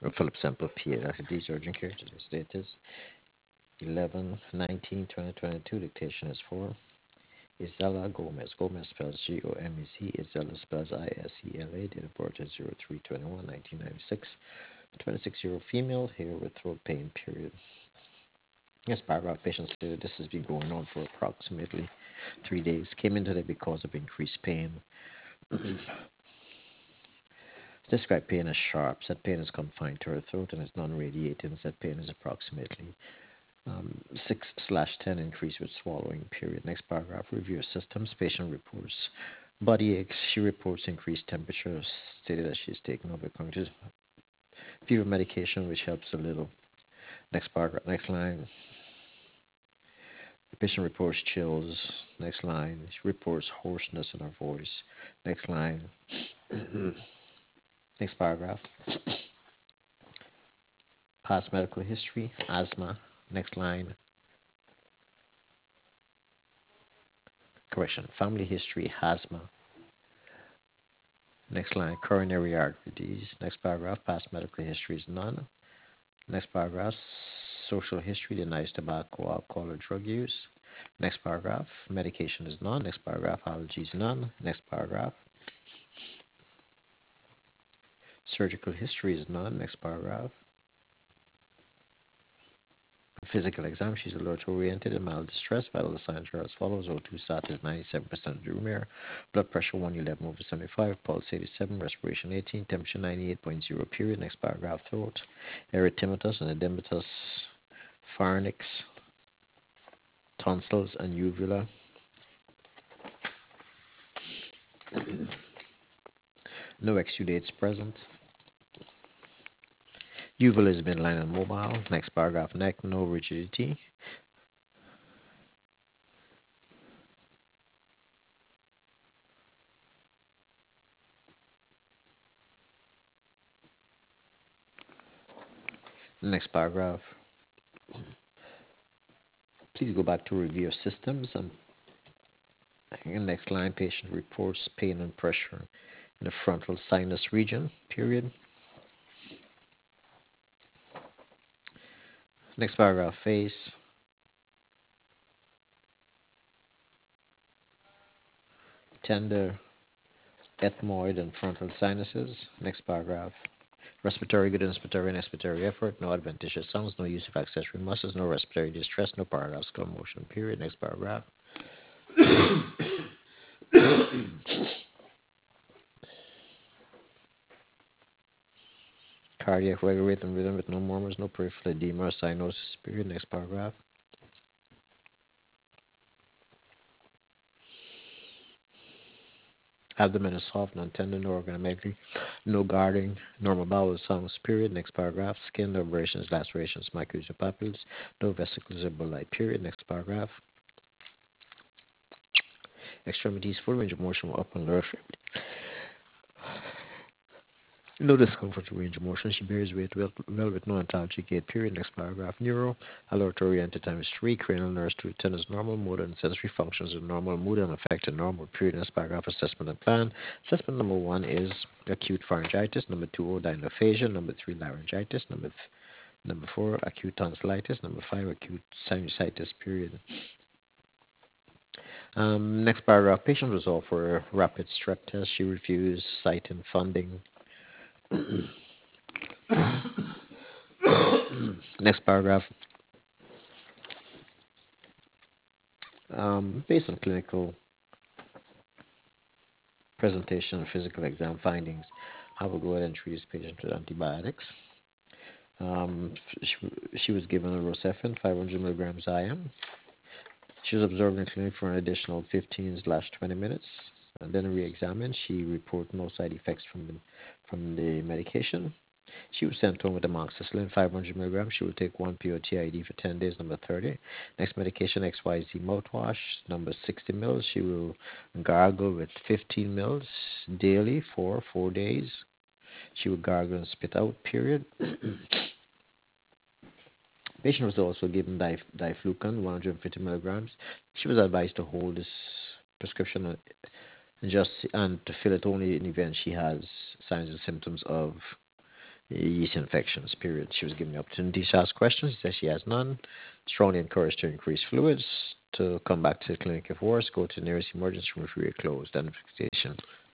Philip Sample PA, Diabetes Urgent Care. Today's date is 11/19/2022. Dictation is for Isela Gomez. Gomez spells Gomez. Isela spells Isela. Date of birth is 03/21/1996. 26-year-old female, here with throat pain, period. Yes, paragraph patient stated this has been going on for approximately 3 days. Came in today because of increased pain. Described pain as sharp. Said pain is confined to her throat and is non-radiating. Said pain is approximately 6/10 increase with swallowing, period. Next paragraph, review of systems. Patient reports body aches. She reports increased temperature, stated that she's taken over cognitive fever medication, which helps a little. Next paragraph, next line. The patient reports chills. Next line, she reports hoarseness in her voice. Next line. Next paragraph. Past medical history, asthma. Next line. Correction, family history, asthma. Next line, coronary artery disease. Next paragraph, past medical history is none. Next paragraph, social history denies tobacco, alcohol, or drug use. Next paragraph, medication is none. Next paragraph, allergies none. Next paragraph, surgical history is none. Next paragraph, physical exam, she's alert oriented and mild distress. Vital signs are as follows: O2 sat is 97% room air, blood pressure 111/75, pulse 87, respiration 18, temperature 98.0, period. Next paragraph, throat, erythematous and edematous pharynx, tonsils, and uvula. No exudates present. Uvula is midline and mobile. Next paragraph, neck, no rigidity. Next paragraph, please go back to review of systems. And next line, patient reports pain and pressure in the frontal sinus region, period. Next paragraph, face, tender, ethmoid, and frontal sinuses. Next paragraph, respiratory good inspiratory and expiratory effort, no adventitious sounds, no use of accessory muscles, no respiratory distress, no paradoxical motion, period. Next paragraph. Cardiac regular rate and rhythm with no murmurs, no peripheral edema or cyanosis, period. Next paragraph. Abdomen is soft, non-tender, no organomegaly, no guarding, normal bowel sounds, period. Next paragraph. Skin, no abrasions, lacerations, macules, or papules, no vesicles or bulli, period. Next paragraph. Extremities, full range of motion, up and lower extremity. No discomfort or range of motion. She bears weight well with no antalgic gait, period. Next paragraph. Neuro, alert oriented times 3, cranial nerves to attend normal, motor and sensory functions in normal, mood and affected normal, period. Next paragraph. Assessment and plan. Assessment number 1 is acute pharyngitis. Number 2, odynophagia. Number 3, laryngitis. Number 4, acute tonsillitis. Number 5, acute sinusitis, period. Next paragraph. Patient resolved for a rapid strep test. She refused, citing funding. Next paragraph. Based on clinical presentation and physical exam findings, I will go ahead and treat this patient with antibiotics. She was given a Rocephin, 500 milligrams IM. She was observed in clinic for an additional 15/20 minutes, and then re-examined. She reported no side effects from the medication. She was sent home with amoxicillin, 500 milligrams. She will take one POTID for 10 days, number 30. Next medication, XYZ mouthwash, number 60 mils. She will gargle with 15 mils daily for 4 days. She will gargle and spit out, period. Patient was also given diflucan, 150 milligrams. She was advised to hold this prescription and to fill it only in the event she has signs and symptoms of yeast infections, period. She was given the opportunity to ask questions. She says she has none. Strongly encouraged to increase fluids, to come back to the clinic if worse, go to the nearest emergency room if we are closed. Identification